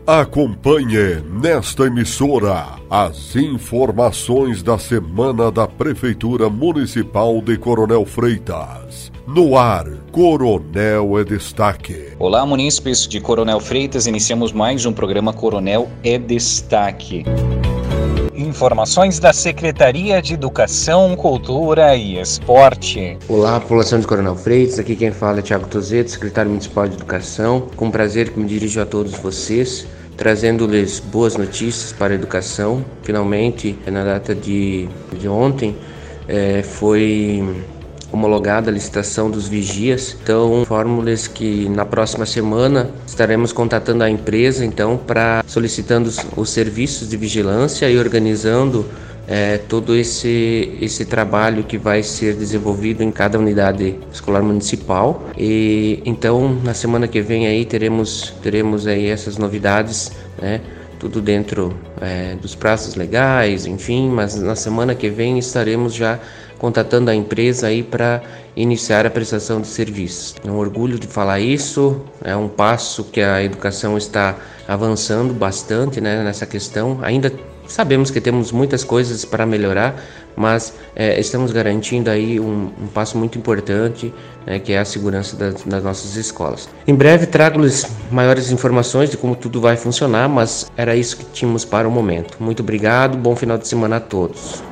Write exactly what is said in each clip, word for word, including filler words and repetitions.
Acompanhe nesta emissora as informações da Semana da Prefeitura Municipal de Coronel Freitas. No ar, Coronel é Destaque. Olá, munícipes de Coronel Freitas, iniciamos mais um programa Coronel é Destaque. Informações da Secretaria de Educação, Cultura e Esporte. Olá, população de Coronel Freitas, aqui quem fala é Thiago Tozeto, secretário municipal de Educação. Com prazer que me dirijo a todos vocês, trazendo-lhes boas notícias para a educação. Finalmente, na data de, de ontem, é, foi homologada a licitação dos vigias. Então, informo-lhes que na próxima semana estaremos contatando a empresa, então, para solicitando os, os serviços de vigilância e organizando é, todo esse, esse trabalho que vai ser desenvolvido em cada unidade escolar municipal. E então, na semana que vem aí teremos teremos aí essas novidades, né? Tudo dentro é, dos prazos legais, enfim, mas na semana que vem estaremos já contatando a empresa aí para iniciar a prestação de serviços. É um orgulho de falar isso, é um passo que a educação está avançando bastante, né, nessa questão. Ainda sabemos que temos muitas coisas para melhorar, mas é, estamos garantindo aí um, um passo muito importante, né, que é a segurança das, das nossas escolas. Em breve trago-lhes maiores informações de como tudo vai funcionar, mas era isso que tínhamos para o momento. Muito obrigado, bom final de semana a todos.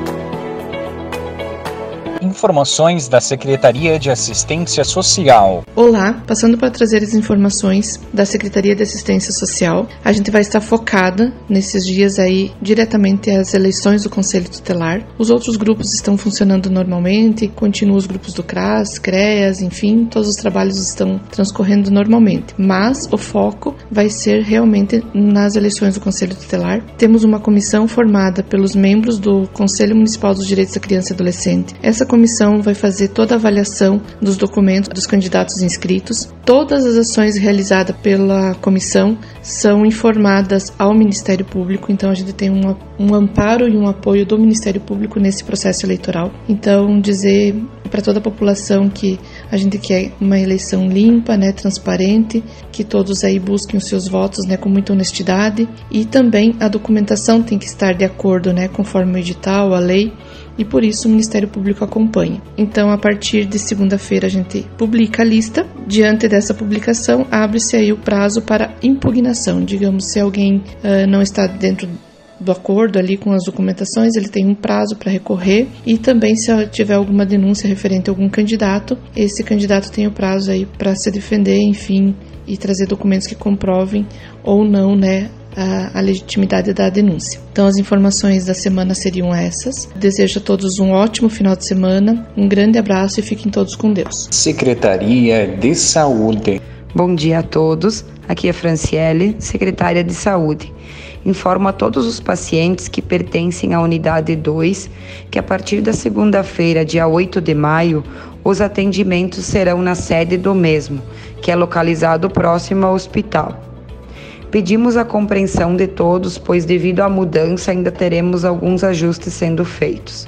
Informações da Secretaria de Assistência Social. Olá, passando para trazer as informações da Secretaria de Assistência Social. A gente vai estar focada nesses dias aí diretamente às eleições do Conselho Tutelar. Os outros grupos estão funcionando normalmente, continuam os grupos do C R A S, C R E A S, enfim, todos os trabalhos estão transcorrendo normalmente. Mas o foco vai ser realmente nas eleições do Conselho Tutelar. Temos uma comissão formada pelos membros do Conselho Municipal dos Direitos da Criança e Adolescente. Essa comissão vai fazer toda a avaliação dos documentos dos candidatos inscritos. Todas as ações realizadas pela comissão são informadas ao Ministério Público, então a gente tem um, um amparo e um apoio do Ministério Público nesse processo eleitoral. Então, dizer para toda a população que a gente quer uma eleição limpa, né, transparente, que todos aí busquem os seus votos, né, com muita honestidade, e também a documentação tem que estar de acordo, né, conforme o edital, a lei, e por isso o Ministério Público acompanha. Então, a partir de segunda-feira a gente publica a lista. Diante dessa publicação, abre-se aí o prazo para impugnação. Digamos, se alguém uh, não está dentro do acordo ali com as documentações, ele tem um prazo para recorrer, e também se tiver alguma denúncia referente a algum candidato, esse candidato tem o prazo aí para se defender, enfim, e trazer documentos que comprovem ou não, né, a, a legitimidade da denúncia. Então, as informações da semana seriam essas. Desejo a todos um ótimo final de semana, um grande abraço e fiquem todos com Deus. Secretaria de Saúde. Bom dia a todos, aqui é Franciele, secretária de Saúde. Informo a todos os pacientes que pertencem à unidade dois que a partir da segunda-feira, dia oito de maio, os atendimentos serão na sede do mesmo, que é localizado próximo ao hospital. Pedimos a compreensão de todos, pois devido à mudança ainda teremos alguns ajustes sendo feitos.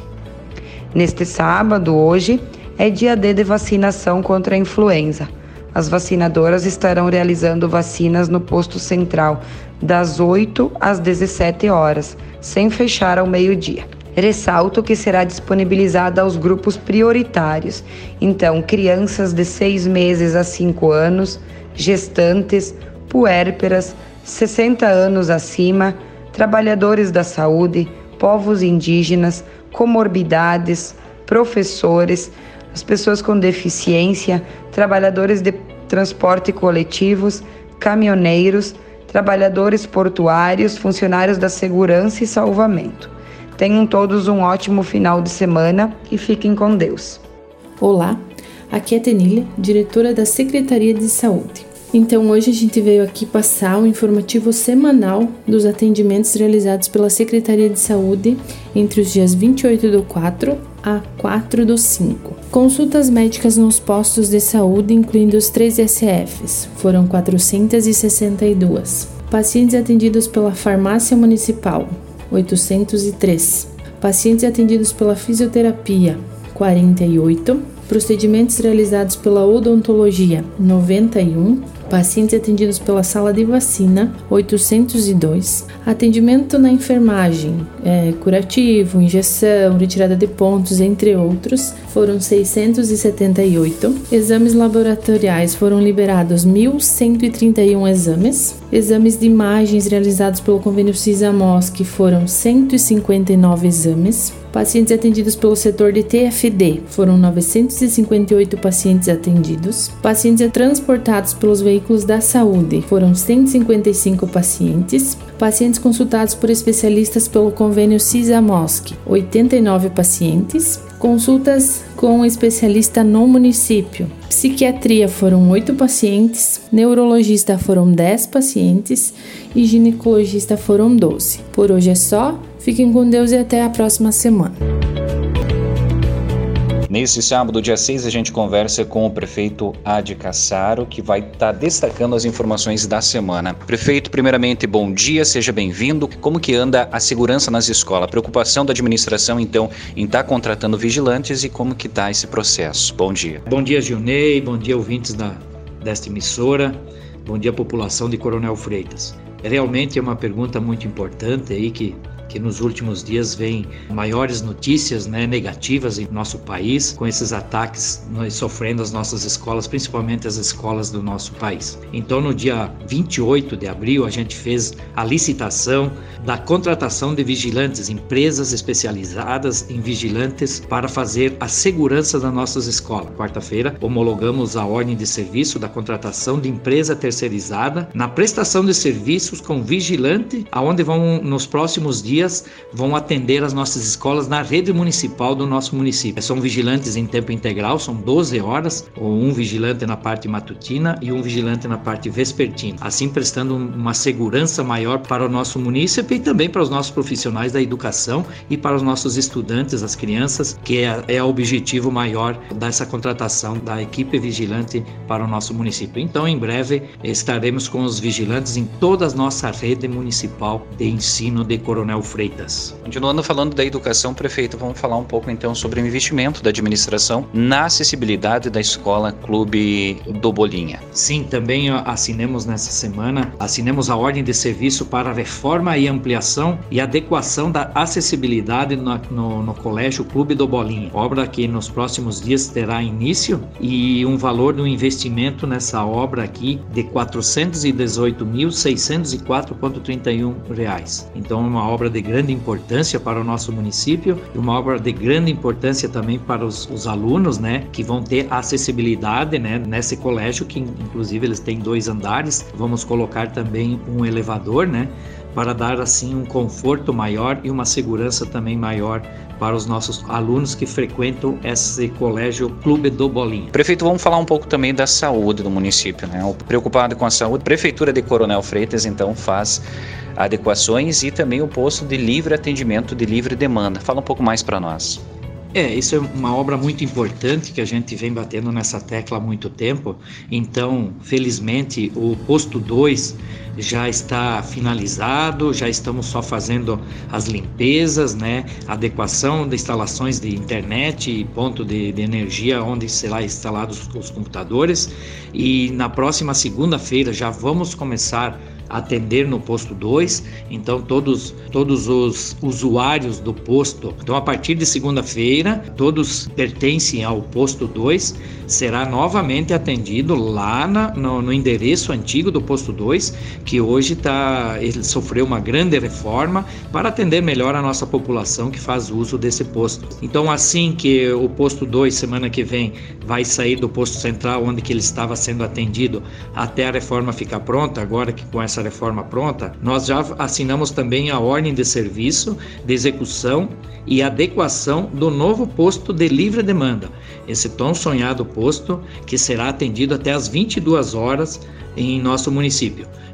Neste sábado, hoje, é dia D de vacinação contra a influenza. As vacinadoras estarão realizando vacinas no posto central das oito às dezessete horas, sem fechar ao meio-dia. Ressalto que será disponibilizada aos grupos prioritários, então crianças de seis meses a cinco anos, gestantes, puérperas, sessenta anos acima, trabalhadores da saúde, povos indígenas, comorbidades, professores, as pessoas com deficiência, trabalhadores de transporte coletivos, caminhoneiros, trabalhadores portuários, funcionários da segurança e salvamento. Tenham todos um ótimo final de semana e fiquem com Deus. Olá, aqui é Tenília, diretora da Secretaria de Saúde. Então, hoje a gente veio aqui passar o informativo semanal dos atendimentos realizados pela Secretaria de Saúde entre os dias vinte e oito do quatro a quatro do cinco. Consultas médicas nos postos de saúde, incluindo os três S Fs, foram quatrocentas e sessenta e duas. Pacientes atendidos pela Farmácia Municipal, oitocentos e três. Pacientes atendidos pela fisioterapia, quarenta e oito. Procedimentos realizados pela odontologia, noventa e um. Pacientes atendidos pela sala de vacina, oitocentos e dois. Atendimento na enfermagem, é, curativo, injeção, retirada de pontos, entre outros, foram seiscentos e setenta e oito. Exames laboratoriais foram liberados mil cento e trinta e um exames. Exames de imagens realizados pelo convênio SISAMOSC foram cento e cinquenta e nove exames. Pacientes atendidos pelo setor de T F D foram novecentos e cinquenta e oito pacientes atendidos. Pacientes transportados pelos veículos da saúde foram cento e cinquenta e cinco pacientes. Pacientes consultados por especialistas pelo convênio SISAMOSC, oitenta e nove pacientes. Consultas com especialista no município. Psiquiatria foram oito pacientes, neurologista foram dez pacientes e ginecologista foram doze. Por hoje é só, fiquem com Deus e até a próxima semana. Nesse sábado, dia seis, a gente conversa com o prefeito Adi Cassaro, que vai estar tá destacando as informações da semana. Prefeito, primeiramente, bom dia, seja bem-vindo. Como que anda a segurança nas escolas? A preocupação da administração, então, em estar tá contratando vigilantes e como que está esse processo? Bom dia. Bom dia, Gilney. Bom dia, ouvintes da, desta emissora. Bom dia, população de Coronel Freitas. Realmente é uma pergunta muito importante aí que que nos últimos dias vem maiores notícias, né, negativas em nosso país, com esses ataques nós sofrendo as nossas escolas, principalmente as escolas do nosso país. Então, no dia vinte e oito de abril, a gente fez a licitação da contratação de vigilantes, empresas especializadas em vigilantes para fazer a segurança das nossas escolas. Quarta-feira, homologamos a ordem de serviço da contratação de empresa terceirizada na prestação de serviços com vigilante, aonde vão, nos próximos dias, vão atender as nossas escolas na rede municipal do nosso município. São vigilantes em tempo integral, são doze horas, um vigilante na parte matutina e um vigilante na parte vespertina, assim prestando uma segurança maior para o nosso município e também para os nossos profissionais da educação e para os nossos estudantes, as crianças, que é, é o objetivo maior dessa contratação da equipe vigilante para o nosso município. Então, em breve, estaremos com os vigilantes em toda a nossa rede municipal de ensino de Coronel Freitas. Continuando falando da educação, prefeito, vamos falar um pouco então sobre o investimento da administração na acessibilidade da escola Clube do Bolinha. Sim, também assinamos nessa semana, assinamos a ordem de serviço para a reforma e ampliação e adequação da acessibilidade no, no, no Colégio Clube do Bolinha, obra que nos próximos dias terá início e um valor do investimento nessa obra aqui de quatrocentos e dezoito mil, seiscentos e quatro vírgula trinta e um reais. Então, uma obra de grande importância para o nosso município e uma obra de grande importância também para os, os alunos, né, que vão ter acessibilidade, né, nesse colégio, que inclusive eles têm dois andares. Vamos colocar também um elevador, né, para dar assim um conforto maior e uma segurança também maior para os nossos alunos que frequentam esse colégio Clube do Bolinha. Prefeito, vamos falar um pouco também da saúde do município, né? Preocupado com a saúde, a Prefeitura de Coronel Freitas então faz adequações e também o posto de livre atendimento, de livre demanda. Fala um pouco mais para nós. É, isso é uma obra muito importante que a gente vem batendo nessa tecla há muito tempo. Então, felizmente, o posto dois já está finalizado, já estamos só fazendo as limpezas, né, adequação de instalações de internet e ponto de, de energia onde será instalados os computadores. E na próxima segunda-feira já vamos começar a atender no posto dois, então todos, todos os usuários do posto, então a partir de segunda-feira, todos pertencem ao posto dois, será novamente atendido lá na, no, no endereço antigo do posto dois, que hoje tá, ele sofreu uma grande reforma para atender melhor a nossa população que faz uso desse posto. Então, assim que o posto dois, semana que vem, vai sair do posto central, onde que ele estava sendo atendido, até a reforma ficar pronta, agora que com essa reforma pronta, nós já assinamos também a ordem de serviço de execução e adequação do novo posto de livre demanda, esse tão sonhado posto que será atendido até às vinte e duas horas em nosso município.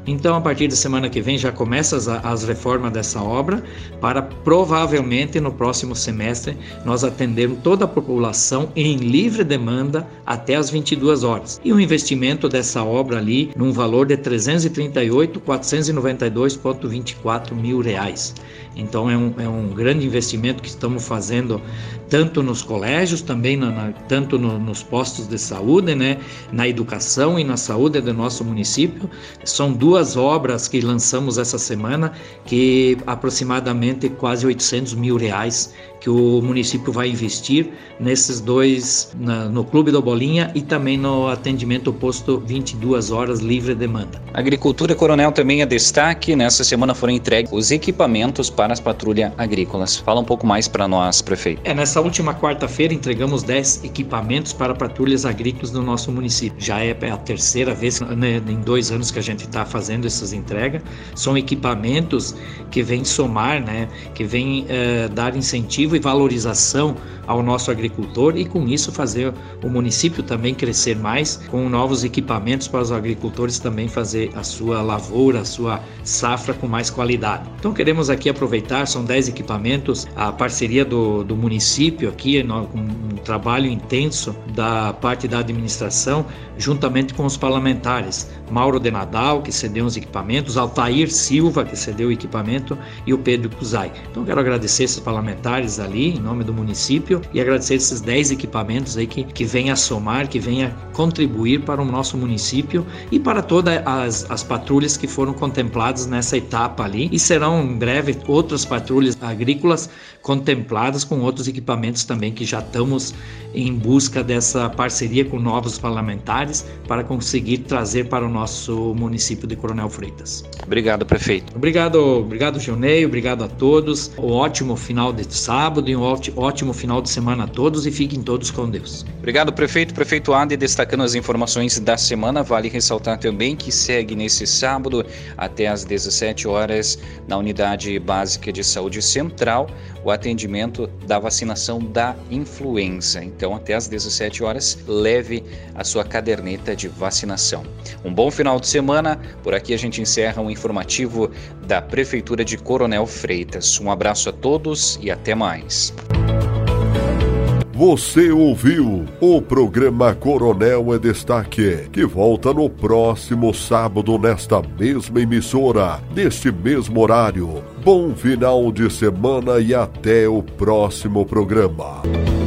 Então, a partir da semana que vem já começa as, as reformas dessa obra, para provavelmente no próximo semestre nós atendermos toda a população em livre demanda até as vinte e duas horas. E o investimento dessa obra ali num valor de trezentos e trinta e oito mil, quatrocentos e noventa e dois vírgula vinte e quatro mil reais. Então é um, é um grande investimento que estamos fazendo tanto nos colégios, também na, na, tanto no, nos postos de saúde, né, na educação e na saúde do nosso município. São duas obras que lançamos essa semana, que aproximadamente quase oitocentos mil reais que o município vai investir nesses dois, na, no Clube do Bolinha e também no atendimento posto vinte e duas horas livre demanda. A agricultura, Coronel, também é destaque. Nessa semana foram entregues os equipamentos para as patrulhas agrícolas. Fala um pouco mais para nós, prefeito. É, nessa última quarta-feira entregamos dez equipamentos para patrulhas agrícolas no nosso município. Já é a terceira vez, né, em dois anos que a gente está fazendo essas entregas. São equipamentos que vêm somar, né, que vêm uh, dar incentivo e valorização ao nosso agricultor e com isso fazer o município também crescer mais com novos equipamentos para os agricultores também fazer a sua lavoura, a sua safra com mais qualidade. Então queremos aqui aproveitar, são dez equipamentos, a parceria do, do município aqui, com um trabalho intenso da parte da administração, juntamente com os parlamentares, Mauro de Nadal, que cedeu os equipamentos, Altair Silva, que cedeu o equipamento, e o Pedro Cusai. Então quero agradecer esses parlamentares ali, em nome do município, e agradecer esses dez equipamentos aí que, que venha somar, que venha contribuir para o nosso município e para todas as, as patrulhas que foram contempladas nessa etapa ali, e serão em breve outras patrulhas agrícolas contempladas com outros equipamentos também que já estamos em busca dessa parceria com novos parlamentares para conseguir trazer para o nosso município de Coronel Freitas. Obrigado, prefeito. Obrigado, obrigado, Gilney, obrigado a todos. Um ótimo final de sábado e um ótimo final de semana a todos e fiquem todos com Deus. Obrigado, prefeito. Prefeito Ade, destacando as informações da semana, vale ressaltar também que segue nesse sábado até às dezessete horas na Unidade Básica de Saúde Central o atendimento da vacinação da influenza. Então, até às dezessete horas, leve a sua caderneta de vacinação. Um bom final de semana. Por aqui a gente encerra um informativo da Prefeitura de Coronel Freitas. Um abraço a todos e até mais. Você ouviu o programa Coronel é Destaque, que volta no próximo sábado nesta mesma emissora, neste mesmo horário. Bom final de semana e até o próximo programa.